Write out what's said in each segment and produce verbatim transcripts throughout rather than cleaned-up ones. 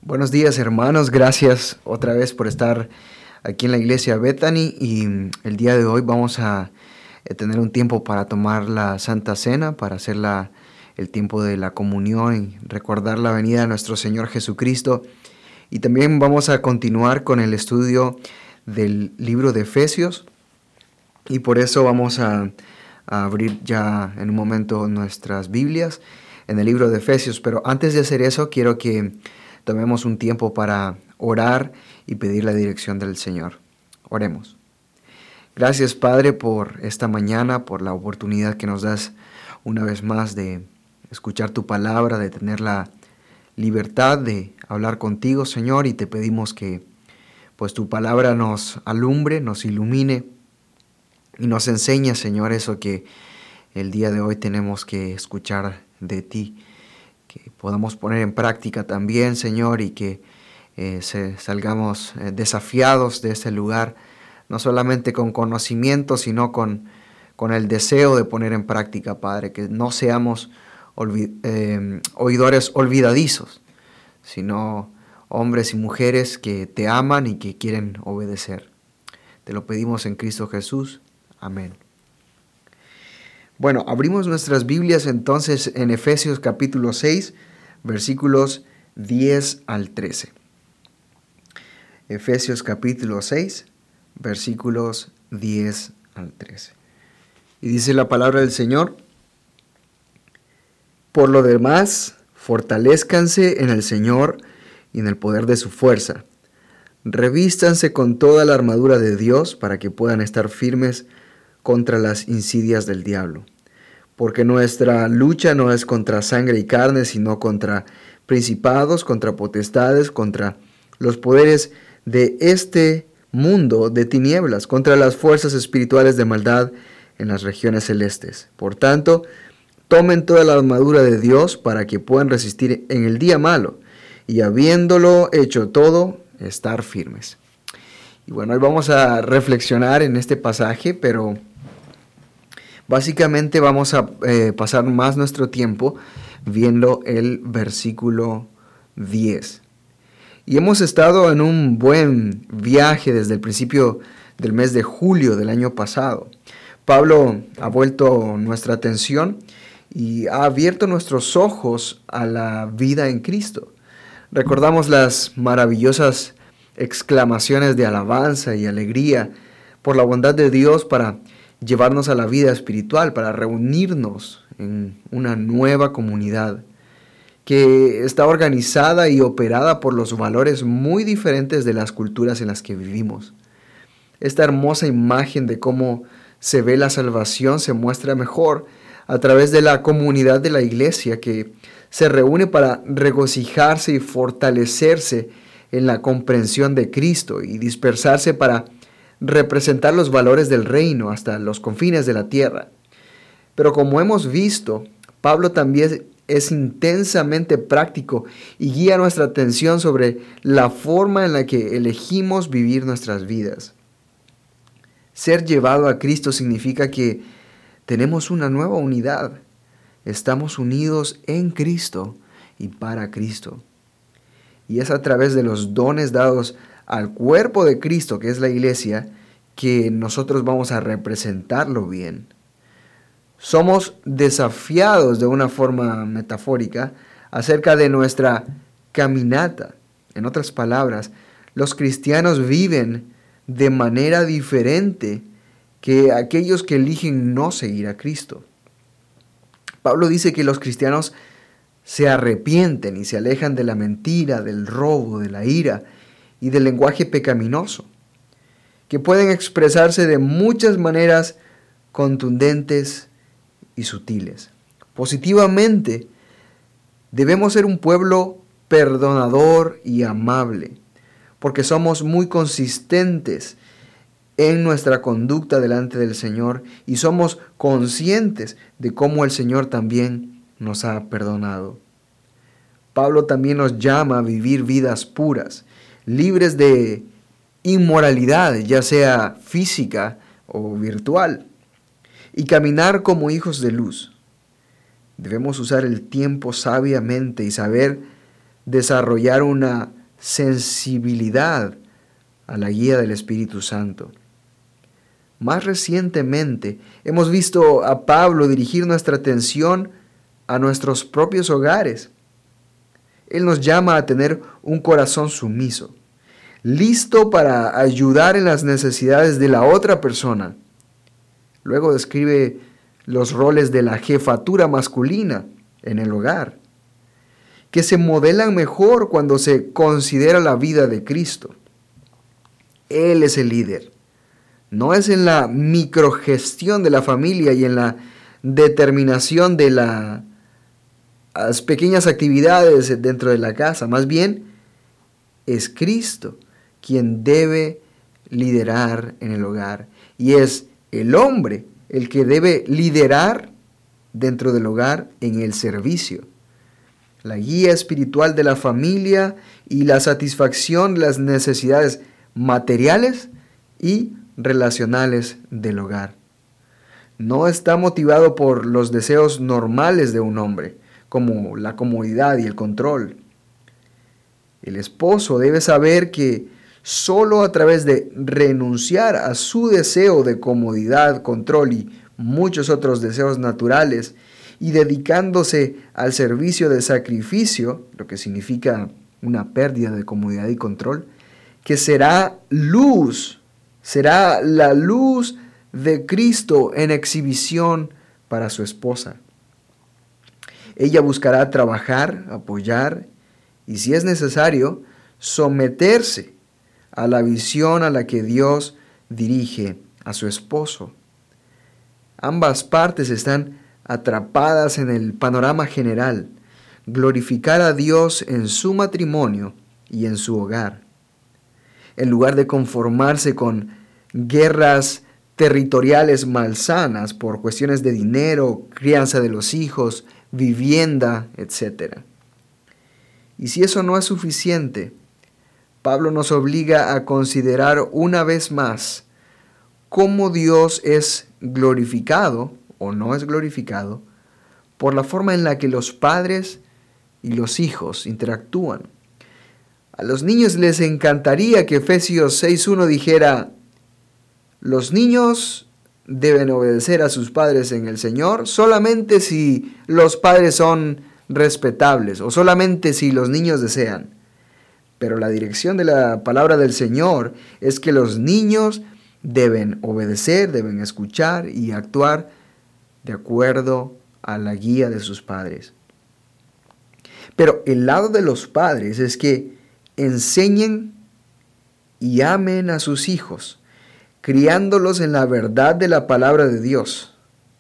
Buenos días, hermanos, gracias otra vez por estar aquí en la iglesia Bethany, y el día de hoy vamos a tener un tiempo para tomar la Santa Cena, para hacer la, el tiempo de la comunión y recordar la venida de nuestro Señor Jesucristo. Y también vamos a continuar con el estudio del libro de Efesios, y por eso vamos a, a abrir ya en un momento nuestras Biblias en el libro de Efesios. Pero antes de hacer eso, quiero que tomemos un tiempo para orar y pedir la dirección del Señor. Oremos. Gracias, Padre, por esta mañana, por la oportunidad que nos das una vez más de escuchar tu palabra, de tener la libertad de hablar contigo, Señor, y te pedimos que pues tu palabra nos alumbre, nos ilumine y nos enseñe, Señor, eso que el día de hoy tenemos que escuchar de ti, que podamos poner en práctica también, Señor, y que eh, se, salgamos eh, desafiados de este lugar, no solamente con conocimiento, sino con, con el deseo de poner en práctica, Padre, que no seamos olvid- eh, oidores olvidadizos, sino hombres y mujeres que te aman y que quieren obedecer. Te lo pedimos en Cristo Jesús. Amén. Bueno, abrimos nuestras Biblias entonces en Efesios capítulo seis, versículos diez al trece. Efesios capítulo seis, versículos diez al trece. Y dice la palabra del Señor: Por lo demás, fortalézcanse en el Señor y en el poder de su fuerza. Revístanse con toda la armadura de Dios para que puedan estar firmes contra las insidias del diablo. Porque nuestra lucha no es contra sangre y carne, sino contra principados, contra potestades, contra los poderes de este mundo de tinieblas, contra las fuerzas espirituales de maldad en las regiones celestes. Por tanto, tomen toda la armadura de Dios para que puedan resistir en el día malo, y habiéndolo hecho todo, estar firmes. Y bueno, hoy vamos a reflexionar en este pasaje, pero básicamente vamos a eh, pasar más nuestro tiempo viendo el versículo diez. Y hemos estado en un buen viaje desde el principio del mes de julio del año pasado. Pablo ha vuelto nuestra atención y ha abierto nuestros ojos a la vida en Cristo. Recordamos las maravillosas exclamaciones de alabanza y alegría por la bondad de Dios para llevarnos a la vida espiritual, para reunirnos en una nueva comunidad que está organizada y operada por los valores muy diferentes de las culturas en las que vivimos. Esta hermosa imagen de cómo se ve la salvación se muestra mejor a través de la comunidad de la iglesia, que se reúne para regocijarse y fortalecerse en la comprensión de Cristo y dispersarse para representar los valores del reino hasta los confines de la tierra. Pero como hemos visto, Pablo también es intensamente práctico y guía nuestra atención sobre la forma en la que elegimos vivir nuestras vidas. Ser llevado a Cristo significa que tenemos una nueva unidad. Estamos unidos en Cristo y para Cristo. Y es a través de los dones dados al cuerpo de Cristo, que es la iglesia, que nosotros vamos a representarlo bien. Somos desafiados de una forma metafórica acerca de nuestra caminata. En otras palabras, los cristianos viven de manera diferente que aquellos que eligen no seguir a Cristo. Pablo dice que los cristianos se arrepienten y se alejan de la mentira, del robo, de la ira y del lenguaje pecaminoso, que pueden expresarse de muchas maneras contundentes y sutiles. Positivamente, debemos ser un pueblo perdonador y amable, porque somos muy consistentes en nuestra conducta delante del Señor y somos conscientes de cómo el Señor también nos ha perdonado. Pablo también nos llama a vivir vidas puras, libres de inmoralidad, ya sea física o virtual, y caminar como hijos de luz. Debemos usar el tiempo sabiamente y saber desarrollar una sensibilidad a la guía del Espíritu Santo. Más recientemente hemos visto a Pablo dirigir nuestra atención a nuestros propios hogares. Él nos llama a tener un corazón sumiso, listo para ayudar en las necesidades de la otra persona. Luego describe los roles de la jefatura masculina en el hogar, que se modelan mejor cuando se considera la vida de Cristo. Él es el líder. No es en la microgestión de la familia y en la determinación de la, las pequeñas actividades dentro de la casa. Más bien, es Cristo quien debe liderar en el hogar. Y es el hombre el que debe liderar dentro del hogar en el servicio. La guía espiritual de la familia y la satisfacción de las necesidades materiales y relacionales del hogar. No está motivado por los deseos normales de un hombre, como la comodidad y el control. El esposo debe saber que solo a través de renunciar a su deseo de comodidad, control y muchos otros deseos naturales, y dedicándose al servicio de sacrificio, lo que significa una pérdida de comodidad y control, que será luz, será la luz de Cristo en exhibición para su esposa. Ella buscará trabajar, apoyar y, si es necesario, someterse a la visión a la que Dios dirige a su esposo. Ambas partes están atrapadas en el panorama general, glorificar a Dios en su matrimonio y en su hogar. En lugar de conformarse con guerras territoriales malsanas por cuestiones de dinero, crianza de los hijos, vivienda, etcétera. Y si eso no es suficiente, Pablo nos obliga a considerar una vez más cómo Dios es glorificado o no es glorificado por la forma en la que los padres y los hijos interactúan. A los niños les encantaría que Efesios seis uno dijera: los niños deben obedecer a sus padres en el Señor solamente si los padres son respetables o solamente si los niños desean. Pero la dirección de la palabra del Señor es que los niños deben obedecer, deben escuchar y actuar de acuerdo a la guía de sus padres. Pero el lado de los padres es que enseñen y amen a sus hijos, criándolos en la verdad de la palabra de Dios.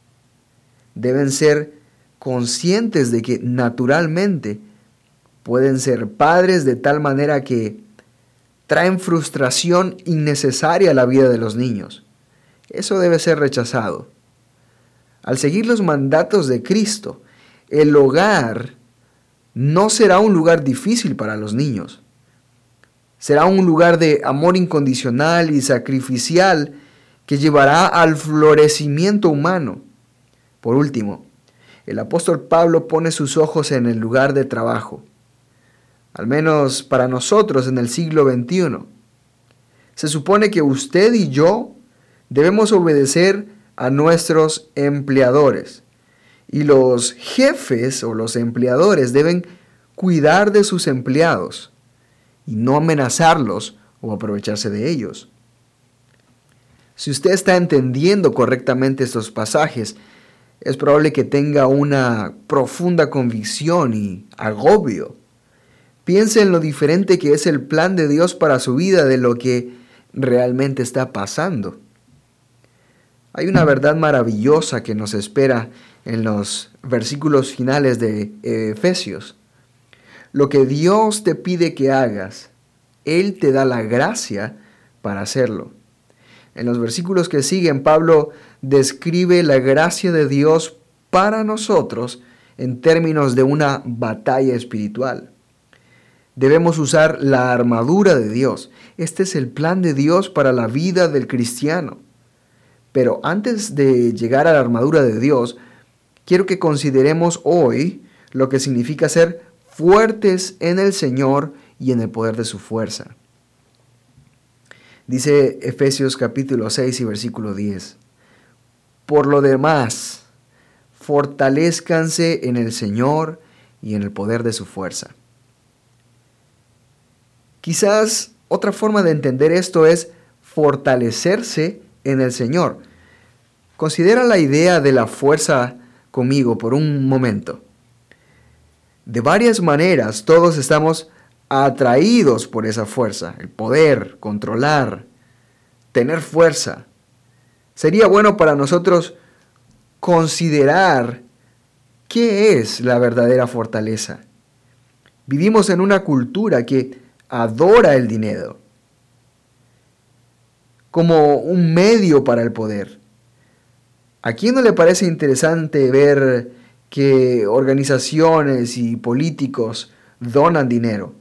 Deben ser conscientes de que naturalmente pueden ser padres de tal manera que traen frustración innecesaria a la vida de los niños. Eso debe ser rechazado. Al seguir los mandatos de Cristo, el hogar no será un lugar difícil para los niños. Será un lugar de amor incondicional y sacrificial que llevará al florecimiento humano. Por último, el apóstol Pablo pone sus ojos en el lugar de trabajo. Al menos para nosotros en el siglo veintiuno. Se supone que usted y yo debemos obedecer a nuestros empleadores. Y los jefes o los empleadores deben cuidar de sus empleados y no amenazarlos o aprovecharse de ellos. Si usted está entendiendo correctamente estos pasajes, es probable que tenga una profunda convicción y agobio. Piense en lo diferente que es el plan de Dios para su vida de lo que realmente está pasando. Hay una verdad maravillosa que nos espera en los versículos finales de Efesios. Lo que Dios te pide que hagas, Él te da la gracia para hacerlo. En los versículos que siguen, Pablo describe la gracia de Dios para nosotros en términos de una batalla espiritual. Debemos usar la armadura de Dios. Este es el plan de Dios para la vida del cristiano. Pero antes de llegar a la armadura de Dios, quiero que consideremos hoy lo que significa ser fuertes en el Señor y en el poder de su fuerza. Dice Efesios capítulo seis y versículo diez. Por lo demás, fortalezcanse en el Señor y en el poder de su fuerza. Quizás otra forma de entender esto es fortalecerse en el Señor. Considera la idea de la fuerza conmigo por un momento. De varias maneras todos estamos atraídos por esa fuerza, el poder, controlar, tener fuerza. Sería bueno para nosotros considerar qué es la verdadera fortaleza. Vivimos en una cultura que adora el dinero como un medio para el poder. ¿A quién no le parece interesante ver que organizaciones y políticos donan dinero?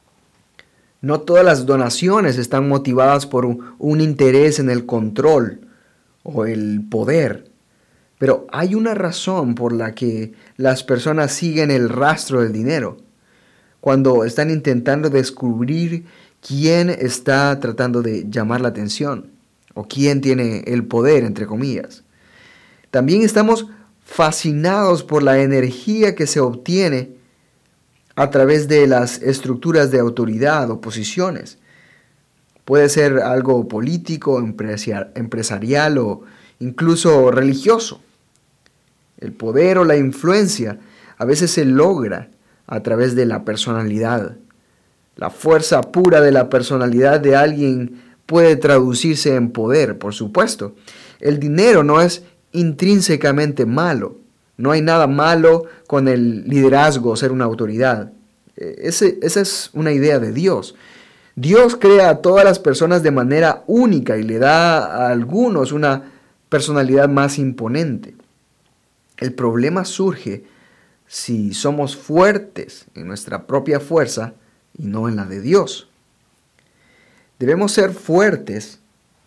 No todas las donaciones están motivadas por un, un interés en el control o el poder, pero hay una razón por la que las personas siguen el rastro del dinero, cuando están intentando descubrir quién está tratando de llamar la atención o quién tiene el poder, entre comillas. También estamos fascinados por la energía que se obtiene a través de las estructuras de autoridad o posiciones. Puede ser algo político, empresarial o incluso religioso. El poder o la influencia a veces se logra a través de la personalidad. La fuerza pura de la personalidad de alguien puede traducirse en poder, por supuesto. El dinero no es intrínsecamente malo. No hay nada malo con el liderazgo, ser una autoridad. Ese, esa es una idea de Dios. Dios crea a todas las personas de manera única y le da a algunos una personalidad más imponente. El problema surge si somos fuertes en nuestra propia fuerza y no en la de Dios. Debemos ser fuertes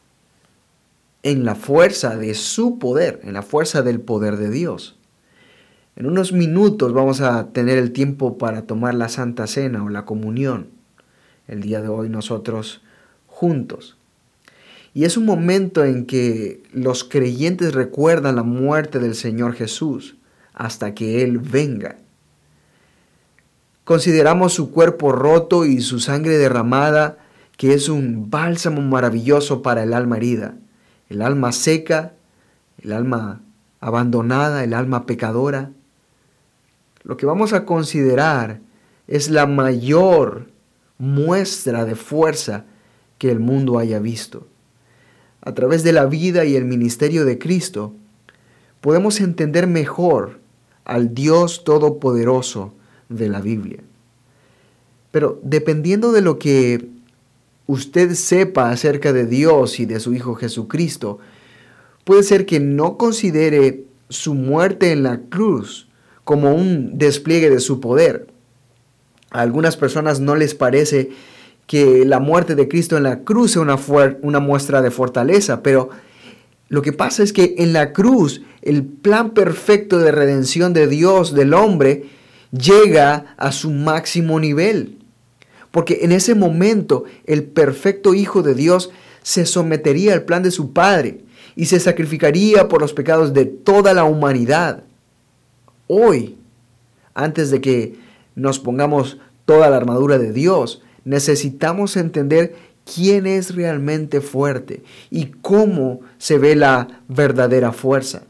en la fuerza de su poder, en la fuerza del poder de Dios. En unos minutos vamos a tener el tiempo para tomar la Santa Cena o la comunión. El día de hoy nosotros juntos. Y es un momento en que los creyentes recuerdan la muerte del Señor Jesús hasta que Él venga. Consideramos su cuerpo roto y su sangre derramada, que es un bálsamo maravilloso para el alma herida, el alma seca, el alma abandonada, el alma pecadora. Lo que vamos a considerar es la mayor muestra de fuerza que el mundo haya visto. A través de la vida y el ministerio de Cristo, podemos entender mejor al Dios Todopoderoso de la Biblia. Pero dependiendo de lo que usted sepa acerca de Dios y de su Hijo Jesucristo, puede ser que no considere su muerte en la cruz como un despliegue de su poder. A algunas personas no les parece que la muerte de Cristo en la cruz sea una, fuer- una muestra de fortaleza, pero lo que pasa es que en la cruz el plan perfecto de redención de Dios, del hombre, llega a su máximo nivel. Porque en ese momento el perfecto Hijo de Dios se sometería al plan de su Padre y se sacrificaría por los pecados de toda la humanidad. Hoy, antes de que nos pongamos toda la armadura de Dios, necesitamos entender quién es realmente fuerte y cómo se ve la verdadera fuerza.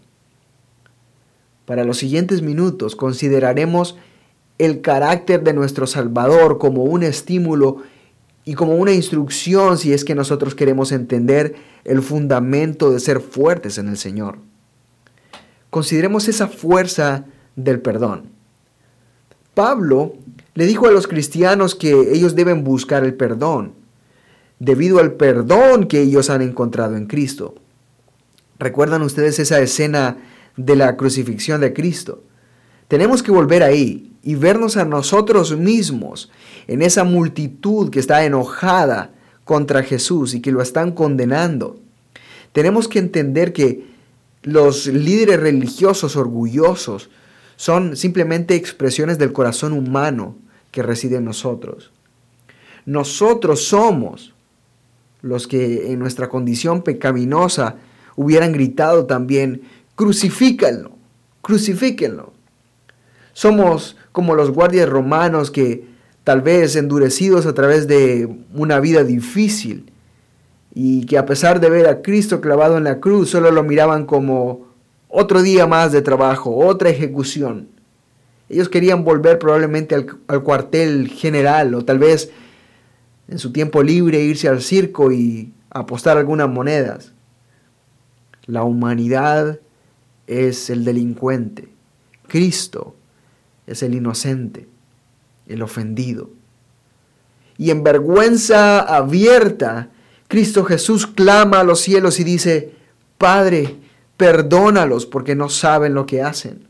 Para los siguientes minutos consideraremos el carácter de nuestro Salvador como un estímulo y como una instrucción si es que nosotros queremos entender el fundamento de ser fuertes en el Señor. Consideremos esa fuerza del perdón. Pablo le dijo a los cristianos que ellos deben buscar el perdón, debido al perdón que ellos han encontrado en Cristo. ¿Recuerdan ustedes esa escena de la crucifixión de Cristo? Tenemos que volver ahí y vernos a nosotros mismos en esa multitud que está enojada contra Jesús y que lo están condenando. Tenemos que entender que los líderes religiosos orgullosos son simplemente expresiones del corazón humano que reside en nosotros. nosotros somos los que en nuestra condición pecaminosa hubieran gritado también, crucifíquenlo, crucifíquenlo. Somos como los guardias romanos que, tal vez endurecidos a través de una vida difícil, y que a pesar de ver a Cristo clavado en la cruz, solo lo miraban como otro día más de trabajo, otra ejecución. Ellos querían volver probablemente al, al cuartel general, o tal vez en su tiempo libre irse al circo y apostar algunas monedas. La humanidad es el delincuente. Cristo es el inocente, el ofendido. Y en vergüenza abierta, Cristo Jesús clama a los cielos y dice, Padre, perdónalos porque no saben lo que hacen.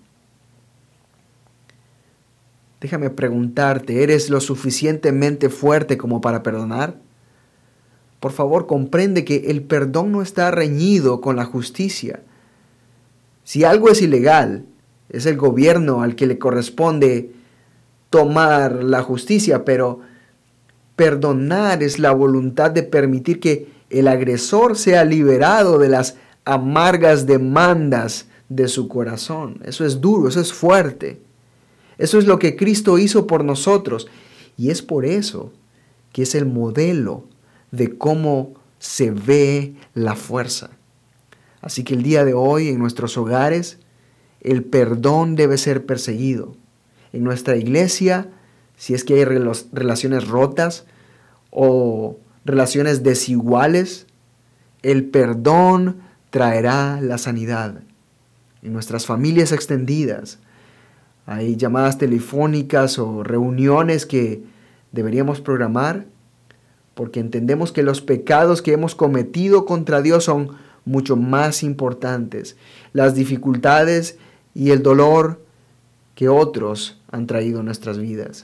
Déjame preguntarte, ¿eres lo suficientemente fuerte como para perdonar? Por favor, comprende que el perdón no está reñido con la justicia. Si algo es ilegal, es el gobierno al que le corresponde tomar la justicia, pero perdonar es la voluntad de permitir que el agresor sea liberado de las amargas demandas de su corazón. Eso es duro, eso es fuerte. Eso es lo que Cristo hizo por nosotros. Y es por eso que es el modelo de cómo se ve la fuerza. Así que el día de hoy en nuestros hogares, el perdón debe ser perseguido. En nuestra iglesia, si es que hay relaciones rotas o relaciones desiguales, el perdón traerá la sanidad. En nuestras familias extendidas, hay llamadas telefónicas o reuniones que deberíamos programar porque entendemos que los pecados que hemos cometido contra Dios son mucho más importantes. Las dificultades y el dolor que otros han traído a nuestras vidas.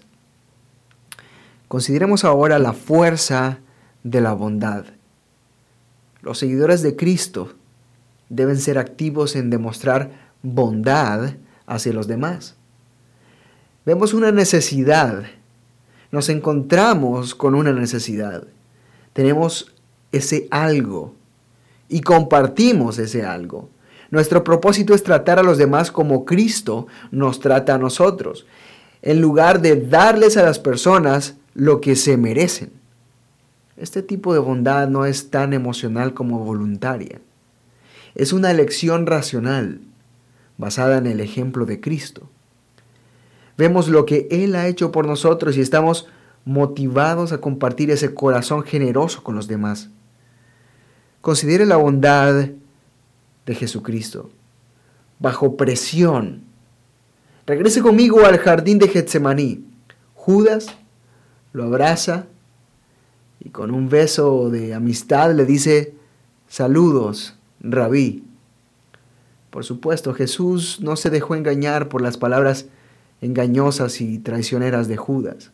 Consideremos ahora la fuerza de la bondad. Los seguidores de Cristo deben ser activos en demostrar bondad hacia los demás. Vemos una necesidad, nos encontramos con una necesidad, tenemos ese algo y compartimos ese algo. Nuestro propósito es tratar a los demás como Cristo nos trata a nosotros, en lugar de darles a las personas lo que se merecen. Este tipo de bondad no es tan emocional como voluntaria. Es una elección racional, basada en el ejemplo de Cristo. Vemos lo que Él ha hecho por nosotros y estamos motivados a compartir ese corazón generoso con los demás. Considere la bondad de Jesucristo. Bajo presión. Regrese conmigo al jardín de Getsemaní. Judas lo abraza y con un beso de amistad le dice, saludos, Rabí. Por supuesto, Jesús no se dejó engañar por las palabras engañosas y traicioneras de Judas.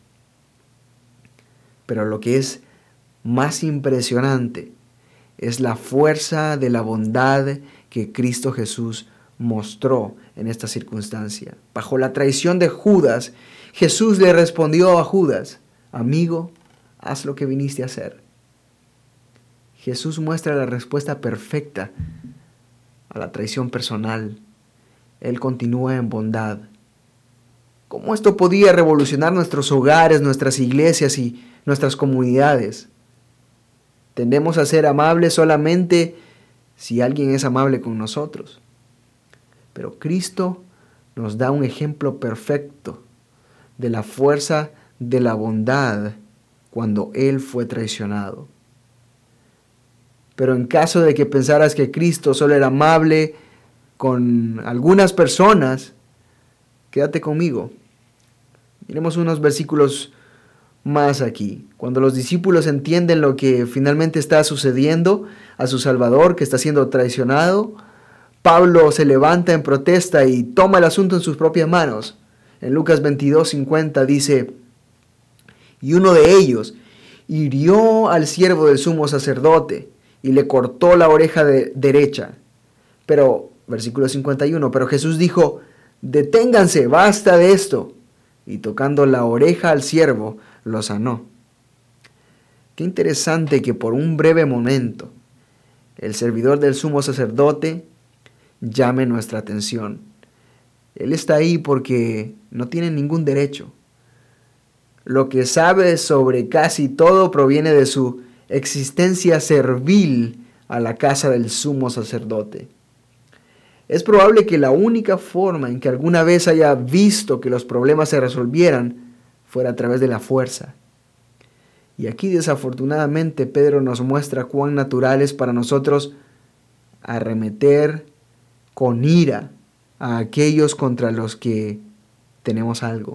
Pero lo que es más impresionante es la fuerza de la bondad que Cristo Jesús mostró en esta circunstancia. Bajo la traición de Judas, Jesús le respondió a Judas, amigo, haz lo que viniste a hacer. Jesús muestra la respuesta perfecta a la traición personal. Él continúa en bondad. ¿Cómo esto podía revolucionar nuestros hogares, nuestras iglesias y nuestras comunidades? Tendemos a ser amables solamente si alguien es amable con nosotros. Pero Cristo nos da un ejemplo perfecto de la fuerza de la bondad cuando Él fue traicionado. Pero en caso de que pensaras que Cristo solo era amable con algunas personas, quédate conmigo. Miremos unos versículos más aquí. Cuando los discípulos entienden lo que finalmente está sucediendo a su Salvador, que está siendo traicionado, Pablo se levanta en protesta y toma el asunto en sus propias manos. En Lucas veintidós cincuenta dice, y uno de ellos hirió al siervo del sumo sacerdote y le cortó la oreja de derecha. Pero, versículo cincuenta y uno, pero Jesús dijo, deténganse, basta de esto. Y tocando la oreja al siervo, lo sanó. Qué interesante que por un breve momento el servidor del sumo sacerdote llame nuestra atención. Él está ahí porque no tiene ningún derecho. Lo que sabe sobre casi todo proviene de su existencia servil a la casa del sumo sacerdote. Es probable que la única forma en que alguna vez haya visto que los problemas se resolvieran fuera a través de la fuerza. Y aquí desafortunadamente Pedro nos muestra cuán natural es para nosotros arremeter con ira a aquellos contra los que tenemos algo.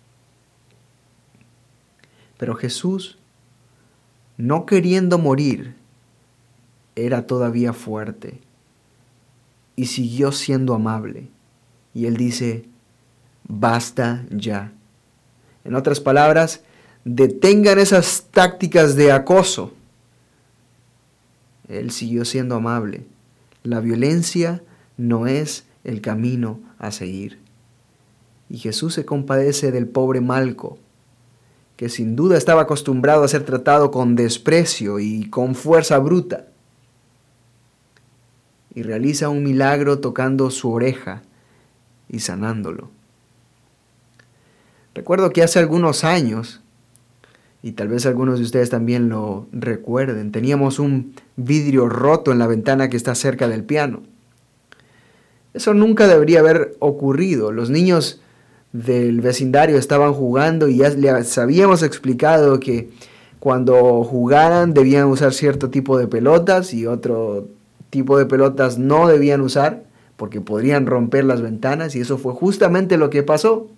Pero Jesús, no queriendo morir, era todavía fuerte y siguió siendo amable. Y él dice, basta ya. En otras palabras, detengan esas tácticas de acoso. Él siguió siendo amable. La violencia no es el camino a seguir. Y Jesús se compadece del pobre Malco, que sin duda estaba acostumbrado a ser tratado con desprecio y con fuerza bruta. Y realiza un milagro tocando su oreja y sanándolo. Recuerdo que hace algunos años, y tal vez algunos de ustedes también lo recuerden, teníamos un vidrio roto en la ventana que está cerca del piano. Eso nunca debería haber ocurrido. Los niños del vecindario estaban jugando y ya les habíamos explicado que cuando jugaran debían usar cierto tipo de pelotas y otro tipo de pelotas no debían usar porque podrían romper las ventanas, y eso fue justamente lo que pasó.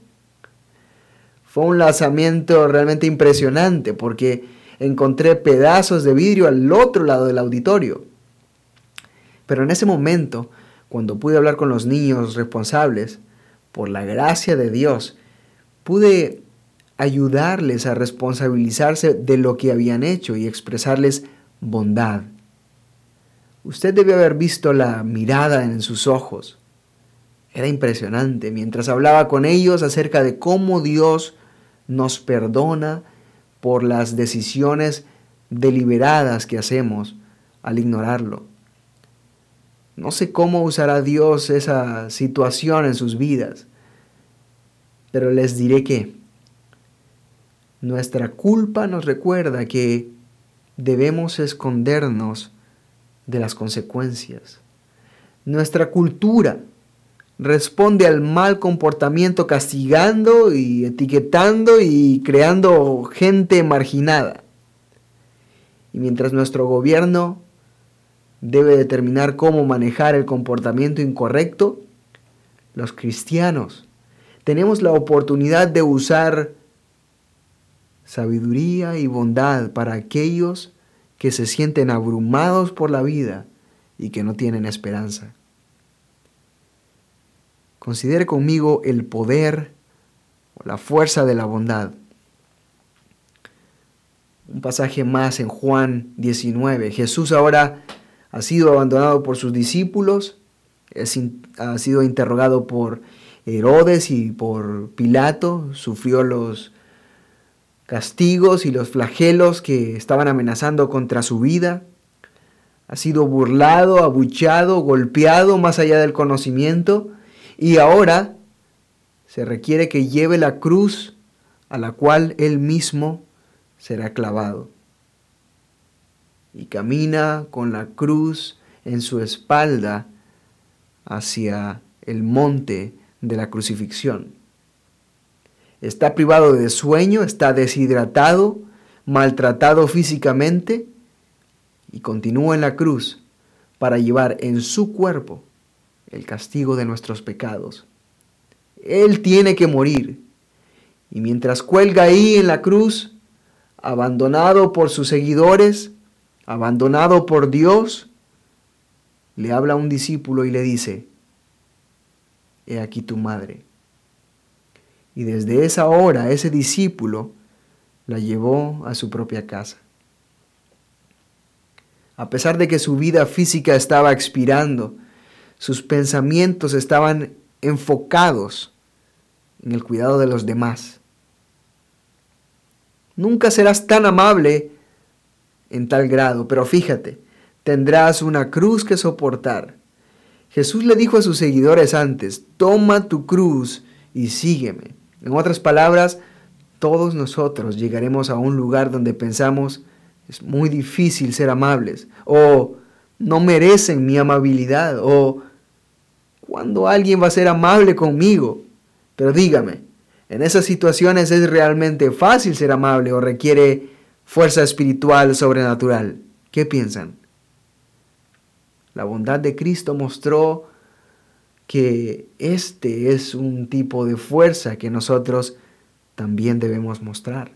Fue un lanzamiento realmente impresionante porque encontré pedazos de vidrio al otro lado del auditorio. Pero en ese momento, cuando pude hablar con los niños responsables, por la gracia de Dios, pude ayudarles a responsabilizarse de lo que habían hecho y expresarles bondad. Usted debe haber visto la mirada en sus ojos. Era impresionante mientras hablaba con ellos acerca de cómo Dios nos perdona por las decisiones deliberadas que hacemos al ignorarlo. No sé cómo usará Dios esa situación en sus vidas, pero les diré que nuestra culpa nos recuerda que debemos escondernos de las consecuencias. Nuestra cultura responde al mal comportamiento castigando y etiquetando y creando gente marginada. Y mientras nuestro gobierno debe determinar cómo manejar el comportamiento incorrecto, los cristianos tenemos la oportunidad de usar sabiduría y bondad para aquellos que se sienten abrumados por la vida y que no tienen esperanza. Considere conmigo el poder o la fuerza de la bondad. Un pasaje más en Juan diecinueve. Jesús ahora ha sido abandonado por sus discípulos, ha sido interrogado por Herodes y por Pilato, sufrió los castigos y los flagelos que estaban amenazando contra su vida, ha sido burlado, abucheado, golpeado más allá del conocimiento, y ahora se requiere que lleve la cruz a la cual él mismo será clavado. Y camina con la cruz en su espalda hacia el monte de la crucifixión. Está privado de sueño, está deshidratado, maltratado físicamente y continúa en la cruz para llevar en su cuerpo el castigo de nuestros pecados. Él tiene que morir y mientras cuelga ahí en la cruz, abandonado por sus seguidores, abandonado por Dios, le habla a un discípulo y le dice, he aquí tu madre. Y desde esa hora ese discípulo la llevó a su propia casa. A pesar de que su vida física estaba expirando, sus pensamientos estaban enfocados en el cuidado de los demás. Nunca serás tan amable en tal grado, pero fíjate, tendrás una cruz que soportar. Jesús le dijo a sus seguidores antes, toma tu cruz y sígueme. En otras palabras, todos nosotros llegaremos a un lugar donde pensamos, es muy difícil ser amables, o no merecen mi amabilidad, o ¿cuándo alguien va a ser amable conmigo? Pero dígame, ¿en esas situaciones es realmente fácil ser amable o requiere fuerza espiritual sobrenatural? ¿Qué piensan? La bondad de Cristo mostró que este es un tipo de fuerza que nosotros también debemos mostrar.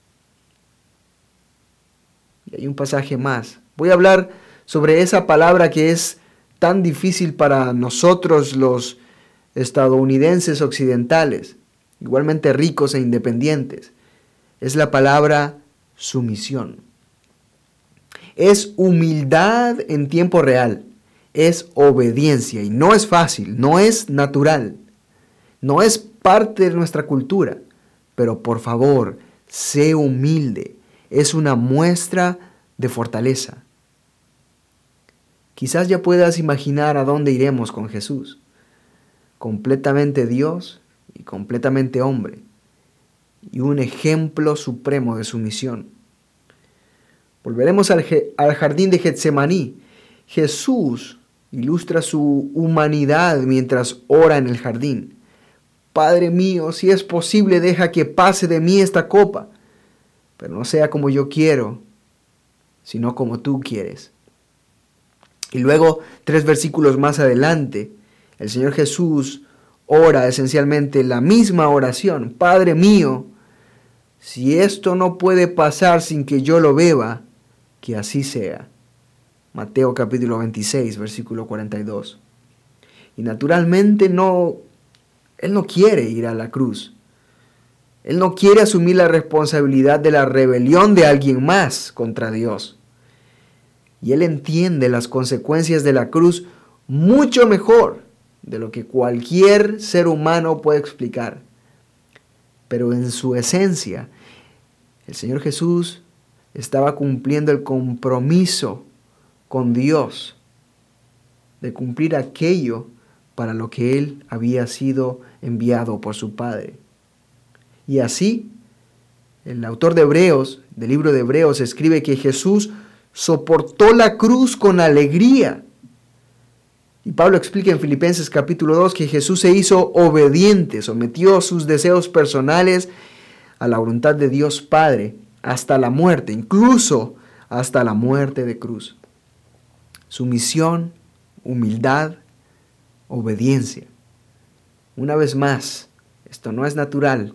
Y hay un pasaje más. Voy a hablar sobre esa palabra que es tan difícil para nosotros los estadounidenses occidentales, igualmente ricos e independientes. Es la palabra sumisión. Es humildad en tiempo real. Es obediencia y no es fácil, no es natural, no es parte de nuestra cultura. Pero por favor, sé humilde. Es una muestra de fortaleza. Quizás ya puedas imaginar a dónde iremos con Jesús. Completamente Dios y completamente hombre. Y un ejemplo supremo de sumisión. Volveremos al, al jardín de Getsemaní. Jesús ilustra su humanidad mientras ora en el jardín. Padre mío, si es posible, deja que pase de mí esta copa, pero no sea como yo quiero, sino como tú quieres. Y luego, tres versículos más adelante, el Señor Jesús ora esencialmente la misma oración. Padre mío, si esto no puede pasar sin que yo lo beba, que así sea. Mateo capítulo veintiséis, versículo cuarenta y dos. Y naturalmente no, Él no quiere ir a la cruz. Él no quiere asumir la responsabilidad de la rebelión de alguien más contra Dios. Y Él entiende las consecuencias de la cruz mucho mejor de lo que cualquier ser humano puede explicar. Pero en su esencia, el Señor Jesús estaba cumpliendo el compromiso con Dios de cumplir aquello para lo que Él había sido enviado por su Padre. Y así, el autor de Hebreos, del libro de Hebreos, escribe que Jesús soportó la cruz con alegría. Y Pablo explica en Filipenses capítulo dos que Jesús se hizo obediente, sometió sus deseos personales a la voluntad de Dios Padre hasta la muerte, incluso hasta la muerte de cruz. Sumisión, humildad, obediencia. Una vez más, esto no es natural.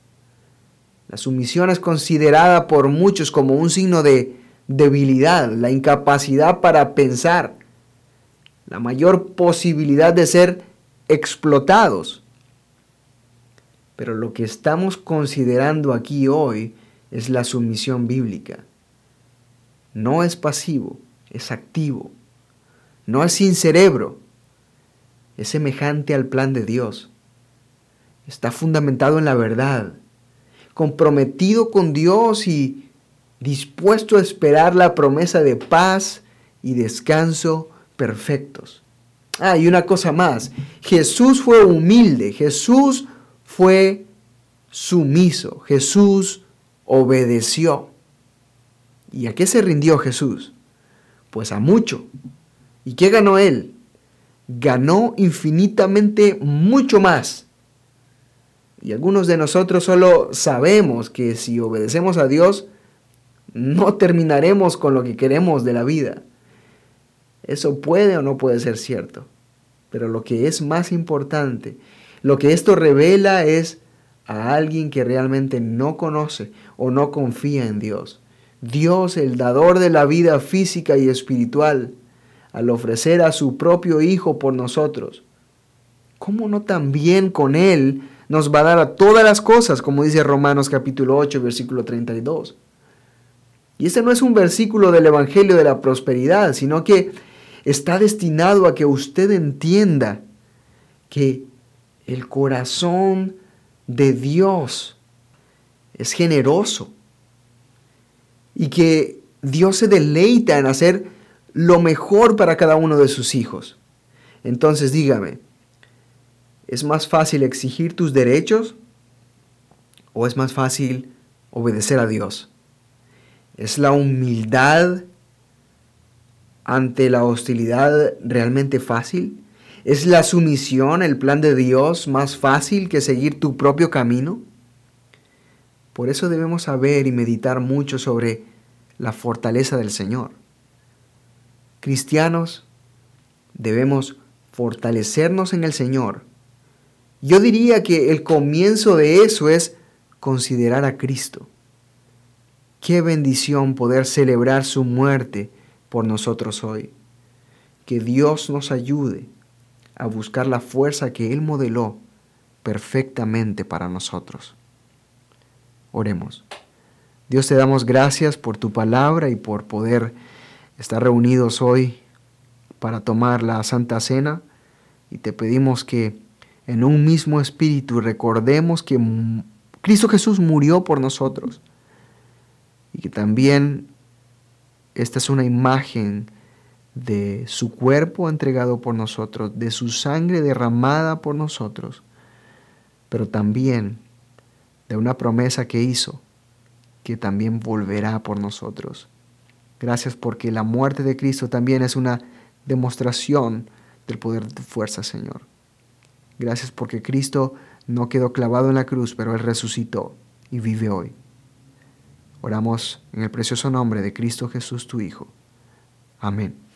La sumisión es considerada por muchos como un signo de debilidad, la incapacidad para pensar, la mayor posibilidad de ser explotados. Pero lo que estamos considerando aquí hoy es la sumisión bíblica. No es pasivo, es activo. No es sin cerebro, es semejante al plan de Dios. Está fundamentado en la verdad, comprometido con Dios y dispuesto a esperar la promesa de paz y descanso perfectos. Ah, y una cosa más, Jesús fue humilde, Jesús fue sumiso, Jesús obedeció. ¿Y a qué se rindió Jesús? Pues a mucho. ¿Y qué ganó Él? Ganó infinitamente mucho más. Y algunos de nosotros solo sabemos que si obedecemos a Dios, no terminaremos con lo que queremos de la vida. Eso puede o no puede ser cierto. Pero lo que es más importante, lo que esto revela es a alguien que realmente no conoce o no confía en Dios. Dios, el dador de la vida física y espiritual, al ofrecer a su propio Hijo por nosotros, ¿cómo no también con Él nos va a dar a todas las cosas, como dice Romanos capítulo ocho, versículo treinta y dos? Y este no es un versículo del Evangelio de la prosperidad, sino que está destinado a que usted entienda que el corazón de Dios es generoso y que Dios se deleita en hacer lo mejor para cada uno de sus hijos. Entonces dígame, ¿es más fácil exigir tus derechos o es más fácil obedecer a Dios? ¿Es la humildad ante la hostilidad realmente fácil? ¿Es la sumisión, el plan de Dios, más fácil que seguir tu propio camino? Por eso debemos saber y meditar mucho sobre la fortaleza del Señor. Cristianos, debemos fortalecernos en el Señor. Yo diría que el comienzo de eso es considerar a Cristo. Qué bendición poder celebrar su muerte por nosotros hoy. Que Dios nos ayude a buscar la fuerza que Él modeló perfectamente para nosotros. Oremos. Dios, te damos gracias por tu palabra y por poder estar reunidos hoy para tomar la Santa Cena, y te pedimos que en un mismo espíritu recordemos que Cristo Jesús murió por nosotros y que también esta es una imagen de su cuerpo entregado por nosotros, de su sangre derramada por nosotros, pero también de una promesa que hizo, que también volverá por nosotros. Gracias porque la muerte de Cristo también es una demostración del poder de tu fuerza, Señor. Gracias porque Cristo no quedó clavado en la cruz, pero Él resucitó y vive hoy. Oramos en el precioso nombre de Cristo Jesús, tu Hijo. Amén.